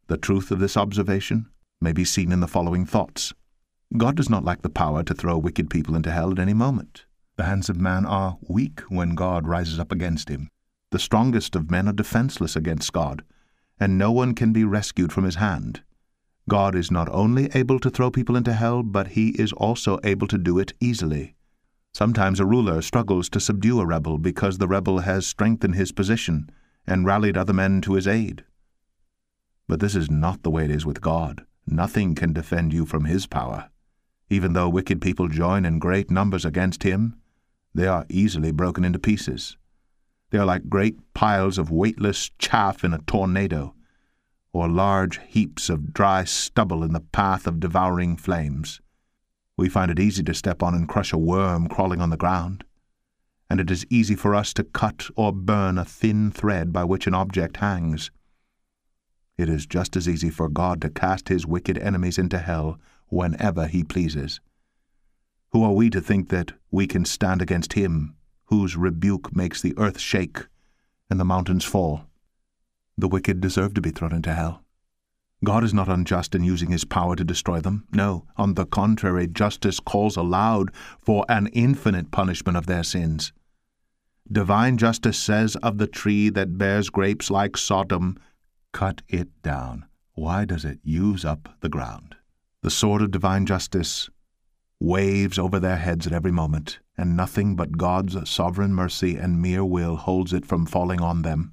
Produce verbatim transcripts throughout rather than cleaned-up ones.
The truth of this observation may be seen in the following thoughts. God does not lack the power to throw wicked people into hell at any moment. The hands of man are weak when God rises up against him. The strongest of men are defenseless against God, and no one can be rescued from his hand. God is not only able to throw people into hell, but he is also able to do it easily. Sometimes a ruler struggles to subdue a rebel because the rebel has strengthened his position and rallied other men to his aid. But this is not the way it is with God. Nothing can defend you from his power. Even though wicked people join in great numbers against him, they are easily broken into pieces. They are like great piles of weightless chaff in a tornado, or large heaps of dry stubble in the path of devouring flames. We find it easy to step on and crush a worm crawling on the ground, and it is easy for us to cut or burn a thin thread by which an object hangs. It is just as easy for God to cast his wicked enemies into hell whenever he pleases. Who are we to think that we can stand against him, whose rebuke makes the earth shake and the mountains fall? The wicked deserve to be thrown into hell. God is not unjust in using his power to destroy them. No, on the contrary, justice calls aloud for an infinite punishment of their sins. Divine justice says of the tree that bears grapes like Sodom, "Cut it down. Why does it use up the ground?" The sword of divine justice waves over their heads at every moment, and nothing but God's sovereign mercy and mere will holds it from falling on them.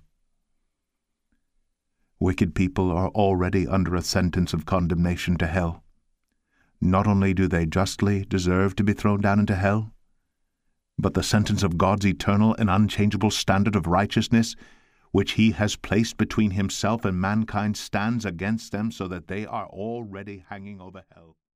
Wicked people are already under a sentence of condemnation to hell. Not only do they justly deserve to be thrown down into hell, but the sentence of God's eternal and unchangeable standard of righteousness, which he has placed between himself and mankind, stands against them so that they are already hanging over hell.